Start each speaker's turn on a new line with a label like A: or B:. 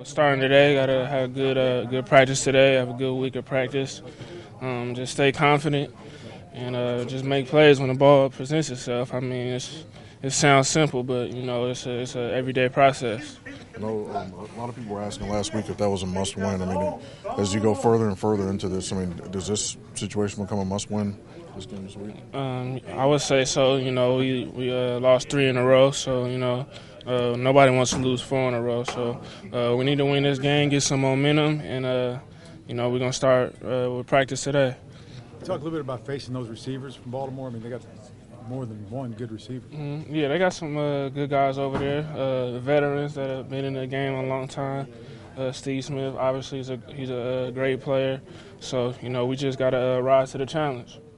A: Starting today, gotta have good practice today. Have a good week of practice. Just stay confident and just make plays when the ball presents itself. I mean, it sounds simple, but it's a everyday process.
B: I know a lot of people were asking last week if that was a must-win. I mean, as you go further and further into this, I mean, does this situation become a must-win this game this week?
A: I would say so. We lost 3 in a row, so nobody wants to lose 4 in a row. So we need to win this game, get some momentum, and we're gonna start with practice today.
C: Talk a little bit about facing those receivers from Baltimore. I mean, they got more than one good receiver.
A: Yeah, they got some good guys over there, veterans that have been in the game a long time. Steve Smith, obviously, he's a great player. So, we just got to rise to the challenge.